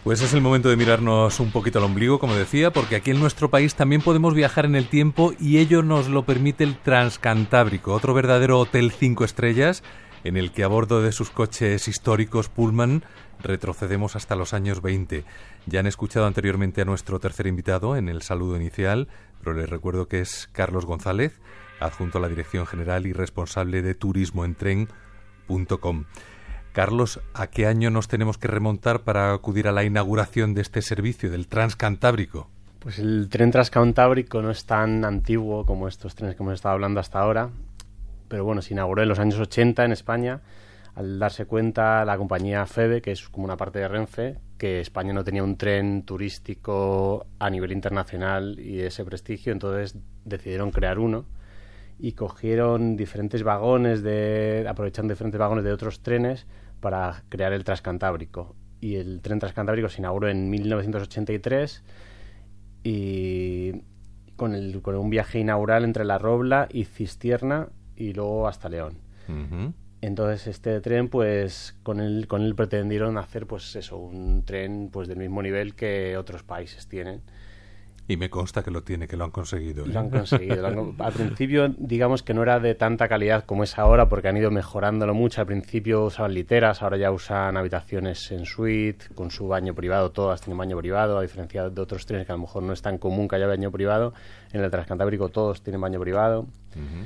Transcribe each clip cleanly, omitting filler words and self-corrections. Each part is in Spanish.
Pues es el momento de mirarnos un poquito al ombligo, como decía, porque aquí en nuestro país también podemos viajar en el tiempo y ello nos lo permite el Transcantábrico, otro verdadero hotel 5 estrellas en el que a bordo de sus coches históricos Pullman retrocedemos hasta los años 20. Ya han escuchado anteriormente a nuestro tercer invitado en el saludo inicial, pero les recuerdo que es Carlos González, adjunto a la Dirección General y responsable de turismoentren.com. Carlos, ¿a qué año nos tenemos que remontar para acudir a la inauguración de este servicio, del Transcantábrico? Pues el tren Transcantábrico no es tan antiguo como estos trenes que hemos estado hablando hasta ahora, pero bueno, se inauguró en los años 80 en España, al darse cuenta la compañía FEVE, que es como una parte de Renfe, que España no tenía un tren turístico a nivel internacional y de ese prestigio, entonces decidieron crear uno y cogieron diferentes vagones, aprovechando diferentes vagones de otros trenes para crear el Transcantábrico. Y el tren Transcantábrico se inauguró en 1983 y con un viaje inaugural entre La Robla y Cistierna y luego hasta León. Uh-huh. Entonces este tren, pues con él pretendieron hacer pues eso, un tren pues del mismo nivel que otros países tienen. Y me consta que lo han conseguido. Lo han conseguido. Al principio, digamos que no era de tanta calidad como es ahora, porque han ido mejorándolo mucho. Al principio usaban literas, ahora ya usan habitaciones en suite, con su baño privado, todas tienen baño privado, a diferencia de otros trenes que a lo mejor no es tan común que haya baño privado. En el Transcantábrico todos tienen baño privado. Uh-huh.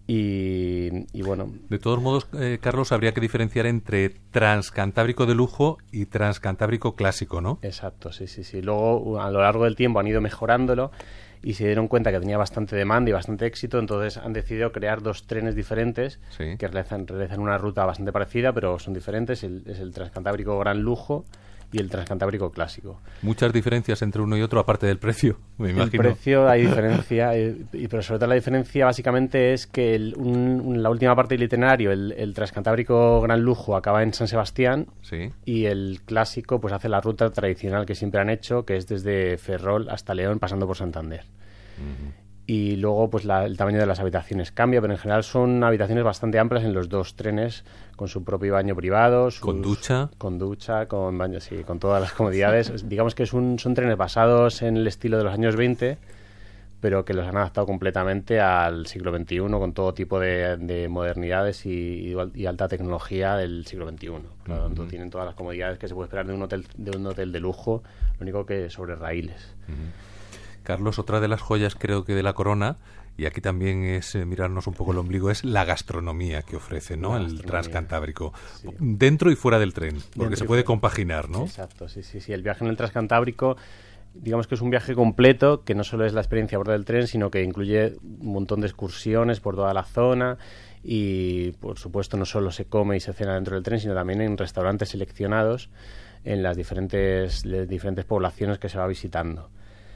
Y bueno. De todos modos, Carlos, habría que diferenciar entre Transcantábrico de lujo y Transcantábrico clásico, ¿no? Exacto, sí. Luego, a lo largo del tiempo han ido mejorándolo y se dieron cuenta que tenía bastante demanda y bastante éxito, entonces han decidido crear dos trenes diferentes, sí, que realizan una ruta bastante parecida, pero son diferentes. Es el Transcantábrico Gran Lujo y el Transcantábrico Clásico. Muchas diferencias entre uno y otro, aparte del precio, me imagino. El precio hay diferencia, pero sobre todo la diferencia básicamente es que la última parte del itinerario, el Transcantábrico Gran Lujo acaba en San Sebastián, sí, y el Clásico pues hace la ruta tradicional que siempre han hecho, que es desde Ferrol hasta León, pasando por Santander. Uh-huh. Y luego pues el tamaño de las habitaciones cambia, pero en general son habitaciones bastante amplias en los dos trenes, con su propio baño privado, con ducha, con baño, sí, con todas las comodidades. Digamos que son trenes basados en el estilo de los años 20, pero que los han adaptado completamente al siglo XXI, con todo tipo de modernidades y alta tecnología del siglo XXI. Claro, uh-huh. Tienen todas las comodidades que se puede esperar de un hotel de lujo, lo único que sobre raíles. Uh-huh. Carlos, otra de las joyas creo que de la corona, y aquí también es mirarnos un poco el ombligo, es la gastronomía que ofrece, ¿no? El Transcantábrico, sí, dentro y fuera del tren, porque se puede compaginar, ¿no? Exacto, sí. El viaje en el Transcantábrico, digamos que es un viaje completo, que no solo es la experiencia a bordo del tren, sino que incluye un montón de excursiones por toda la zona y, por supuesto, no solo se come y se cena dentro del tren, sino también en restaurantes seleccionados en las diferentes poblaciones que se va visitando.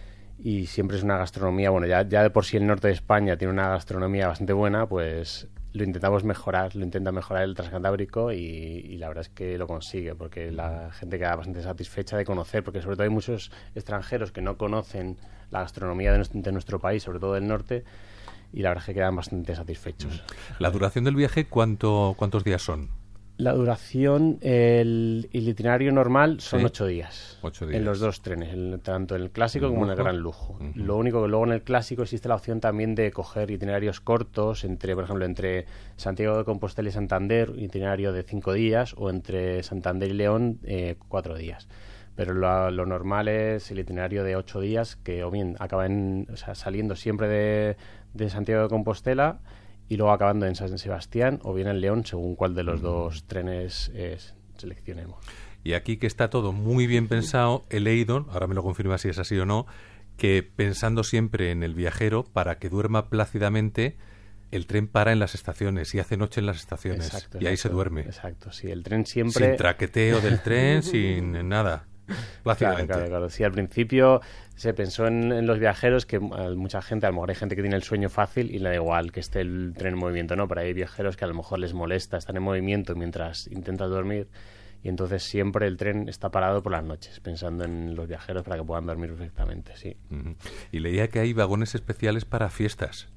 Y siempre es una gastronomía, bueno, ya de por sí el norte de España tiene una gastronomía bastante buena, pues lo intenta mejorar el Transcantábrico y la verdad es que lo consigue, porque la gente queda bastante satisfecha de conocer, porque sobre todo hay muchos extranjeros que no conocen la gastronomía de nuestro país, sobre todo del norte, y la verdad es que quedan bastante satisfechos. ¿La duración del viaje cuántos días son? La duración, el itinerario normal son 8 días. 8 días. En los dos trenes, tanto en el Clásico como en el Gran Lujo. Uh-huh. Lo único que luego en el Clásico existe la opción también de coger itinerarios cortos, por ejemplo, entre Santiago de Compostela y Santander, itinerario de 5 días, o entre Santander y León, 4 días. Pero lo normal es el itinerario de 8 días, que o bien acaban saliendo siempre de Santiago de Compostela y luego acabando en San Sebastián o bien en León, según cuál de los dos trenes seleccionemos. Y aquí, que está todo muy bien pensado, he leído, ahora me lo confirma si es así o no, que pensando siempre en el viajero, para que duerma plácidamente, el tren para en las estaciones y hace noche en las estaciones. Exacto, y ahí se duerme. Exacto, sí, el tren siempre... Sin traqueteo del tren, sin nada. Plácidamente. Claro. Sí, al principio se pensó en los viajeros, que mucha gente, a lo mejor hay gente que tiene el sueño fácil y le da igual que esté el tren en movimiento, no, pero hay viajeros que a lo mejor les molesta estar en movimiento mientras intentan dormir, y entonces siempre el tren está parado por las noches, pensando en los viajeros para que puedan dormir perfectamente, sí. Uh-huh. Y leía que hay vagones especiales para fiestas.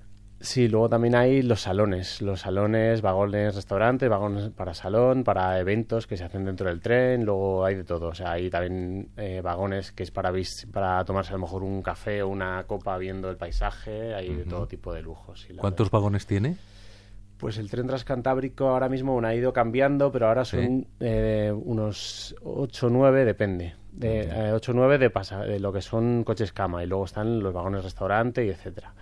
Sí, luego también hay los salones, vagones, restaurantes, vagones para salón, para eventos que se hacen dentro del tren, luego hay de todo, o sea, hay también vagones que es para tomarse a lo mejor un café o una copa viendo el paisaje, hay de todo tipo de lujos. Sí, ¿Cuántos vagones tiene? Pues el tren transcantábrico ahora mismo ha ido cambiando, pero ahora son unos 8 o 9, depende. 8 o 9 de lo que son coches cama, y luego están los vagones restaurante y etcétera.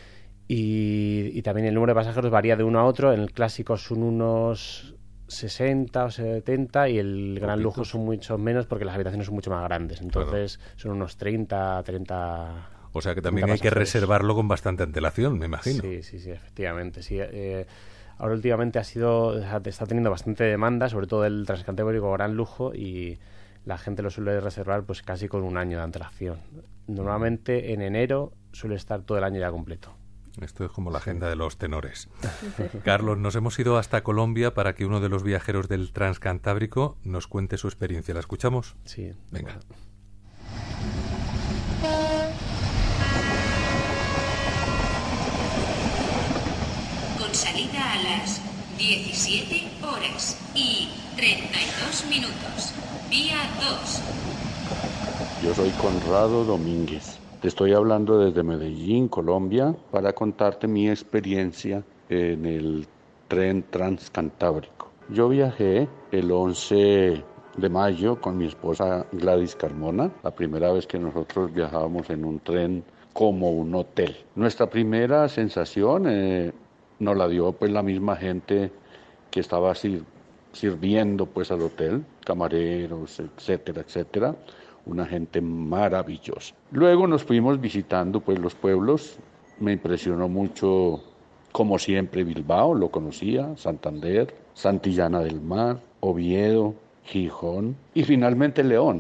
Y también el número de pasajeros varía de uno a otro. En el clásico son unos 60 o 70 y el gran lujo son mucho menos porque las habitaciones son mucho más grandes. Entonces son unos 30. O sea que también hay que reservarlo con bastante antelación, me imagino. Sí, efectivamente. Sí. Ahora últimamente está teniendo bastante demanda, sobre todo el transcantábrico gran lujo, y la gente lo suele reservar pues casi con un año de antelación. Normalmente en enero suele estar todo el año ya completo. Esto es como la agenda de los tenores. Carlos, nos hemos ido hasta Colombia para que uno de los viajeros del transcantábrico nos cuente su experiencia. ¿La escuchamos? Sí. Venga. Con salida a las 17 horas y 32 minutos. Día 2. Yo soy Conrado Domínguez. Te estoy hablando desde Medellín, Colombia, para contarte mi experiencia en el tren transcantábrico. Yo viajé el 11 de mayo con mi esposa Gladys Carmona, la primera vez que nosotros viajábamos en un tren como un hotel. Nuestra primera sensación nos la dio pues la misma gente que estaba sirviendo pues al hotel, camareros, etcétera, etcétera. Una gente maravillosa. Luego nos fuimos visitando pues los pueblos. Me impresionó mucho, como siempre, Bilbao, lo conocía, Santander, Santillana del Mar, Oviedo, Gijón y finalmente León.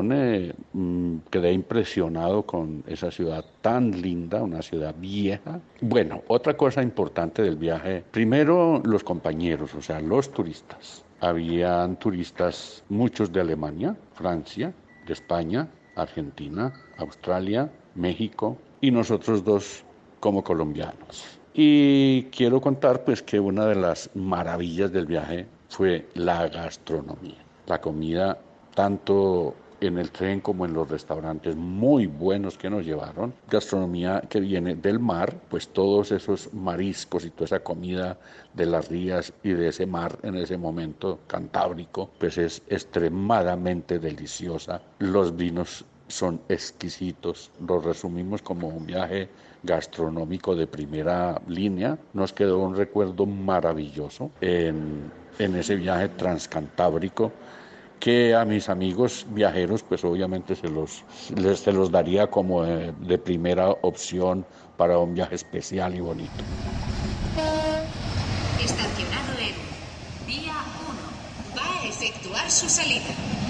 Quedé impresionado con esa ciudad tan linda, una ciudad vieja. Bueno, otra cosa importante del viaje, primero los compañeros, o sea, los turistas. Habían turistas, muchos de Alemania, Francia, de España, Argentina, Australia, México y nosotros dos como colombianos. Y quiero contar pues que una de las maravillas del viaje fue la gastronomía. La comida, tanto en el tren como en los restaurantes muy buenos que nos llevaron. Gastronomía que viene del mar, pues todos esos mariscos y toda esa comida de las rías y de ese mar en ese momento cantábrico, pues es extremadamente deliciosa. Los vinos son exquisitos. Los resumimos como un viaje gastronómico de primera línea. Nos quedó un recuerdo maravilloso en ese viaje transcantábrico, que a mis amigos viajeros pues obviamente se los daría como de primera opción para un viaje especial y bonito. Estacionado en Vía 1. Va a efectuar su salida.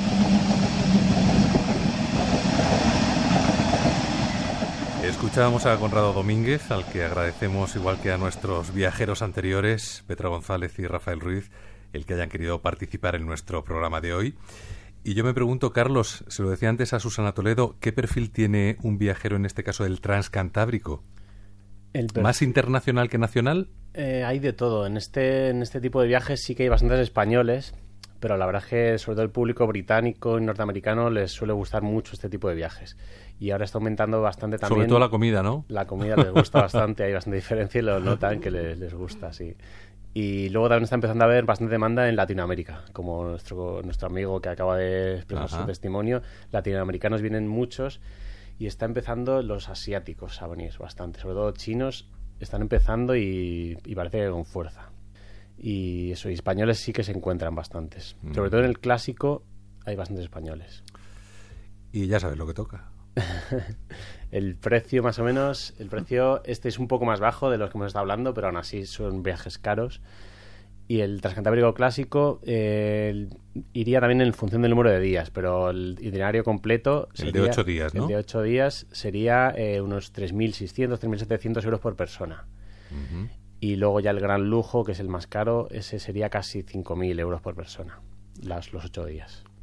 Escuchábamos a Conrado Domínguez, al que agradecemos, igual que a nuestros viajeros anteriores, Petra González y Rafael Ruiz, el que hayan querido participar en nuestro programa de hoy. Y yo me pregunto, Carlos, se lo decía antes a Susana Toledo, ¿qué perfil tiene un viajero, en este caso del transcantábrico? ¿Más internacional que nacional? Hay de todo. En este tipo de viajes sí que hay bastantes españoles, pero la verdad es que sobre todo el público británico y norteamericano les suele gustar mucho este tipo de viajes. Y ahora está aumentando bastante también. Sobre todo la comida, ¿no? La comida les gusta bastante, hay bastante diferencia y lo notan que les gusta, sí. Y luego también está empezando a haber bastante demanda en Latinoamérica, como nuestro amigo que acaba de expresar su testimonio. Latinoamericanos vienen muchos y está empezando los asiáticos a venir bastante, sobre todo chinos están empezando y parece que con fuerza. Y eso, y españoles sí que se encuentran bastantes. Sobre todo en el clásico hay bastantes españoles. Y ya sabes lo que toca. El precio más o menos, este es un poco más bajo de los que hemos estado hablando, pero aún así son viajes caros. Y el transcantábrico clásico iría también en función del número de días, pero el itinerario completo sería, el de 8 días, ¿no? El de 8 días sería unos 3.600, 3.700 euros por persona. Uh-huh. Y luego ya el gran lujo, que es el más caro, ese sería casi 5.000 euros por persona, los 8 días.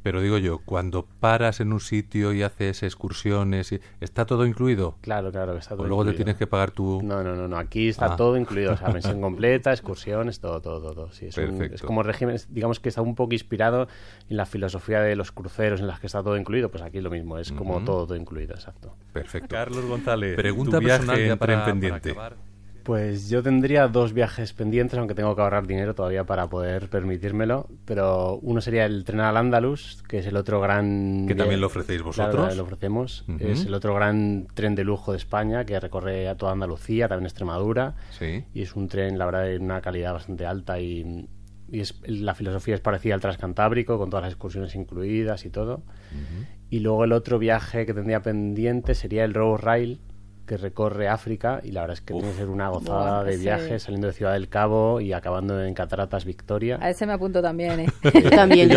Pero digo yo, cuando paras en un sitio y haces excursiones, ¿está todo incluido? Claro, que está todo ¿O luego incluido. te tienes que pagar tu...? No, aquí está todo incluido, o sea, pensión completa, excursiones, todo. Sí, es como régimen, digamos que está un poco inspirado en la filosofía de los cruceros en las que está todo incluido, pues aquí lo mismo, es como todo incluido, exacto. Perfecto. Carlos González, Pregunta tu viaje personal ya en para tren pendiente. acabar. Pues yo tendría 2 viajes pendientes, aunque tengo que ahorrar dinero todavía para poder permitírmelo, pero uno sería el tren al Andalus, que es el otro gran... ¿Que también lo ofrecéis vosotros? Claro, lo ofrecemos. Es el otro gran tren de lujo de España que recorre a toda Andalucía, también Extremadura. Sí. Y es un tren, la verdad, de una calidad bastante alta y la filosofía es parecida al Transcantábrico, con todas las excursiones incluidas y todo. Y luego el otro viaje que tendría pendiente sería el Road Rail, que recorre África, y la verdad es que tiene que ser una gozada de viaje, saliendo de Ciudad del Cabo y acabando en Cataratas Victoria. A ese me apunto también, ¿eh? Yo también.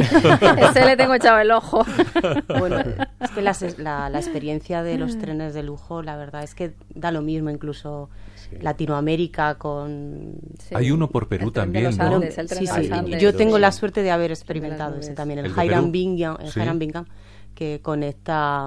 Ese le tengo echado el ojo. Bueno, es que la experiencia de los trenes de lujo, la verdad es que da lo mismo, incluso Latinoamérica con... Sí. Hay uno por Perú El tren de también, los ¿no? Andes, el tren Sí, de los sí. Andes. Yo tengo la Sí. suerte de haber experimentado ese también, el ¿El de Perú? Hiram Bingham, Sí. que conecta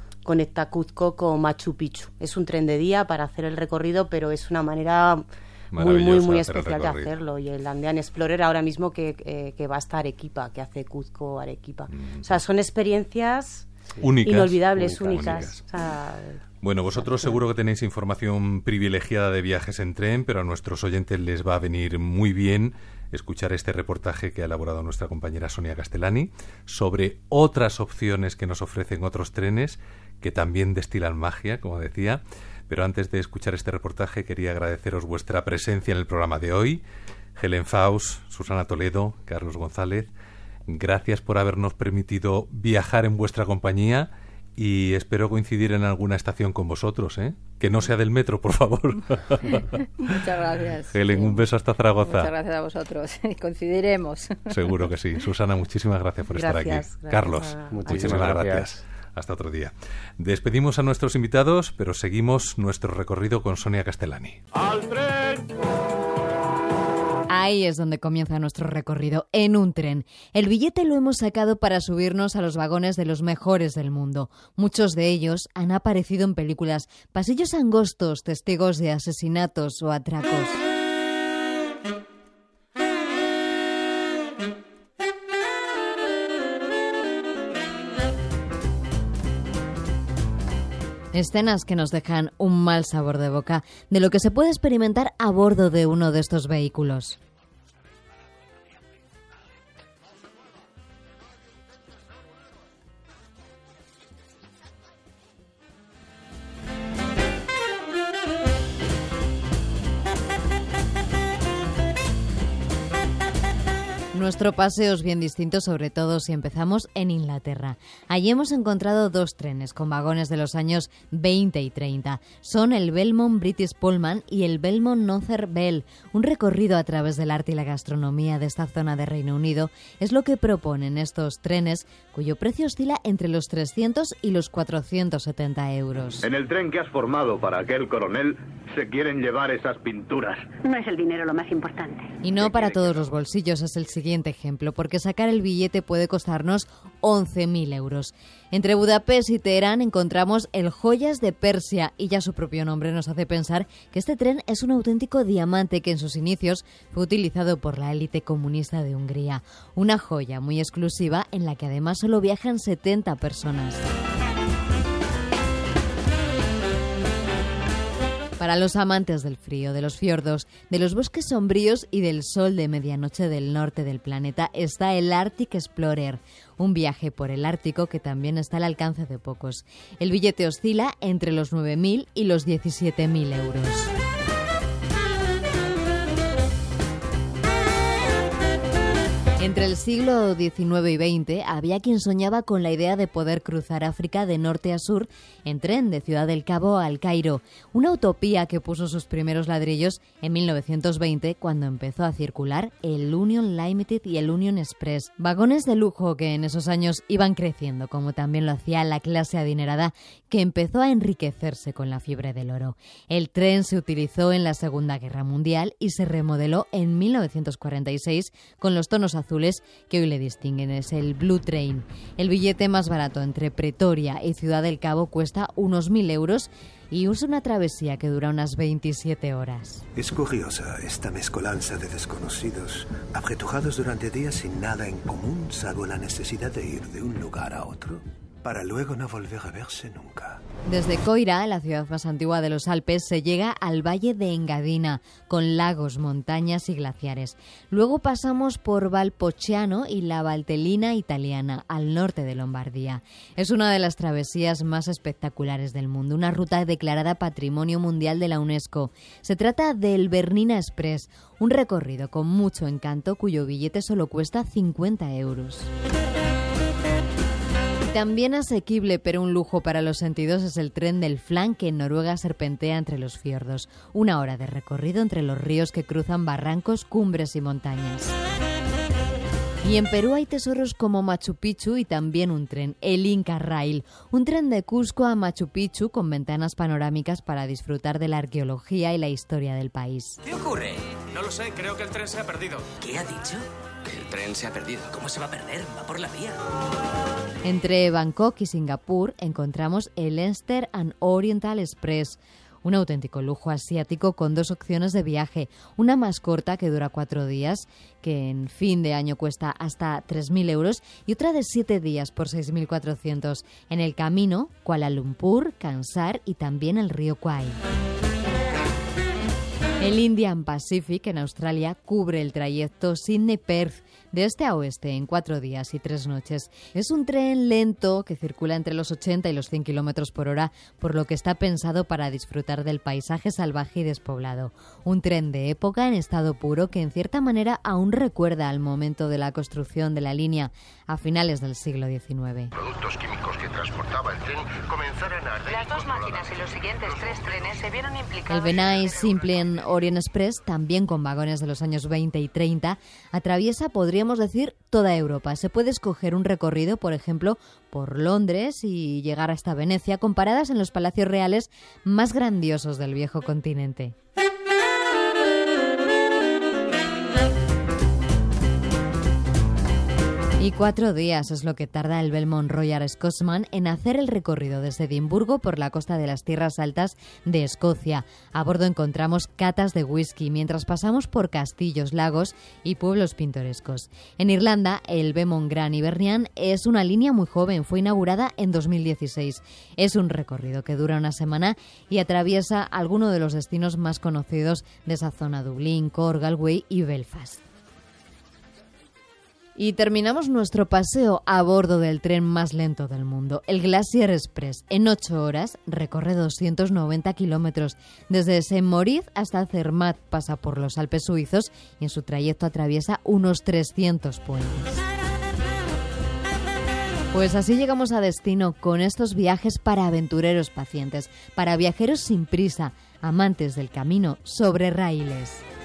Cuzco con Machu Picchu. Es un tren de día para hacer el recorrido, pero es una manera Maravillosa muy de hacer el especial de recorrido. hacerlo. Y el Andean Explorer ahora mismo que va hasta Arequipa, que hace Cuzco Arequipa. O sea, son experiencias Únicas. inolvidables, Únicas. únicas. O sea, Bueno, vosotros seguro que tenéis información privilegiada de viajes en tren, pero a nuestros oyentes les va a venir muy bien escuchar este reportaje que ha elaborado nuestra compañera Sonia Castellani sobre otras opciones que nos ofrecen otros trenes que también destilan magia, como decía. Pero antes de escuchar este reportaje quería agradeceros vuestra presencia en el programa de hoy. Helen Faust, Susana Toledo, Carlos González, gracias por habernos permitido viajar en vuestra compañía y espero coincidir en alguna estación con vosotros, ¿eh? Que no sea del metro, por favor. Muchas gracias. Helen, un beso hasta Zaragoza. Muchas gracias a vosotros. Coincidiremos. Seguro que sí. Susana, muchísimas gracias por estar aquí. Gracias Carlos, Muchísimas gracias. Hasta otro día. Despedimos a nuestros invitados, pero seguimos nuestro recorrido con Sonia Castellani. Ahí es donde comienza nuestro recorrido, en un tren. El billete lo hemos sacado para subirnos a los vagones de los mejores del mundo. Muchos de ellos han aparecido en películas, pasillos angostos, testigos de asesinatos o atracos. Escenas que nos dejan un mal sabor de boca de lo que se puede experimentar a bordo de uno de estos vehículos. Nuestro paseo es bien distinto, sobre todo si empezamos en Inglaterra. Allí hemos encontrado 2 trenes con vagones de los años 20 y 30. Son el Belmont British Pullman y el Belmont Nother Bell. Un recorrido a través del arte y la gastronomía de esta zona de Reino Unido es lo que proponen estos trenes, cuyo precio oscila entre los 300 y los 470 euros. En el tren que has formado para aquel coronel se quieren llevar esas pinturas. No es el dinero lo más importante. Y no para todos los bolsillos es el siguiente ejemplo, porque sacar el billete puede costarnos 11.000 euros. Entre Budapest y Teherán encontramos el Joyas de Persia y ya su propio nombre nos hace pensar que este tren es un auténtico diamante que en sus inicios fue utilizado por la élite comunista de Hungría. Una joya muy exclusiva en la que además solo viajan 70 personas. Para los amantes del frío, de los fiordos, de los bosques sombríos y del sol de medianoche del norte del planeta está el Arctic Explorer, un viaje por el Ártico que también está al alcance de pocos. El billete oscila entre los 9.000 y los 17.000 euros. Entre el siglo XIX y XX había quien soñaba con la idea de poder cruzar África de norte a sur en tren de Ciudad del Cabo al Cairo, una utopía que puso sus primeros ladrillos en 1920 cuando empezó a circular el Union Limited y el Union Express, vagones de lujo que en esos años iban creciendo, como también lo hacía la clase adinerada que empezó a enriquecerse con la fiebre del oro. El tren se utilizó en la Segunda Guerra Mundial y se remodeló en 1946 con los tonos azules azules que hoy le distinguen. Es el Blue Train. El billete más barato entre Pretoria y Ciudad del Cabo cuesta unos 1.000 euros y es una travesía que dura unas 27 horas. Es curiosa esta mezcolanza de desconocidos, apretujados durante días sin nada en común, salvo la necesidad de ir de un lugar a otro, para luego no volver a verse nunca. Desde Coira, la ciudad más antigua de los Alpes, se llega al valle de Engadina, con lagos, montañas y glaciares. Luego pasamos por Valpocciano y la Valtellina italiana, al norte de Lombardía. Es una de las travesías más espectaculares del mundo, una ruta declarada Patrimonio Mundial de la UNESCO. Se trata del Bernina Express, un recorrido con mucho encanto cuyo billete solo cuesta 50 euros. También asequible, pero un lujo para los sentidos, es el tren del Flan, que en Noruega serpentea entre los fiordos. 1 hora de recorrido entre los ríos que cruzan barrancos, cumbres y montañas. Y en Perú hay tesoros como Machu Picchu y también un tren, el Inca Rail, un tren de Cusco a Machu Picchu con ventanas panorámicas para disfrutar de la arqueología y la historia del país. ¿Qué ocurre? No lo sé, creo que el tren se ha perdido. ¿Qué ha dicho? Que el tren se ha perdido. ¿Cómo se va a perder? Va por la vía. Entre Bangkok y Singapur encontramos el Eastern and Oriental Express, un auténtico lujo asiático con 2 opciones de viaje, una más corta que dura 4 días, que en fin de año cuesta hasta 3.000 euros, y otra de 7 días por 6.400, en el camino Kuala Lumpur, Kansar y también el río Kwai. El Indian Pacific en Australia cubre el trayecto Sydney-Perth de este a oeste en 4 días y 3 noches. Es un tren lento que circula entre los 80 y los 100 kilómetros por hora, por lo que está pensado para disfrutar del paisaje salvaje y despoblado. Un tren de época en estado puro que en cierta manera aún recuerda al momento de la construcción de la línea a finales del siglo XIX. Productos químicos que transportaba el tren comenzaron a arder. Las 2 máquinas y los siguientes 3 trenes se vieron implicados. El Benai Simplon Orient Express, también con vagones de los años 20 y 30, atraviesa, podríamos decir, toda Europa. Se puede escoger un recorrido, por ejemplo, por Londres y llegar hasta Venecia, con paradas en los palacios reales más grandiosos del viejo continente. Y 4 días es lo que tarda el Belmont Royal Scotsman en hacer el recorrido desde Edimburgo por la costa de las tierras altas de Escocia. A bordo encontramos catas de whisky mientras pasamos por castillos, lagos y pueblos pintorescos. En Irlanda, el Beaumont Gran Hibernian es una línea muy joven, fue inaugurada en 2016. Es un recorrido que dura una semana y atraviesa algunos de los destinos más conocidos de esa zona: Dublín, Cork, Galway y Belfast. Y terminamos nuestro paseo a bordo del tren más lento del mundo, el Glacier Express. En 8 horas recorre 290 kilómetros. Desde Saint-Moritz hasta Zermatt pasa por los Alpes suizos y en su trayecto atraviesa unos 300 puentes. Pues así llegamos a destino con estos viajes para aventureros pacientes, para viajeros sin prisa, amantes del camino sobre raíles.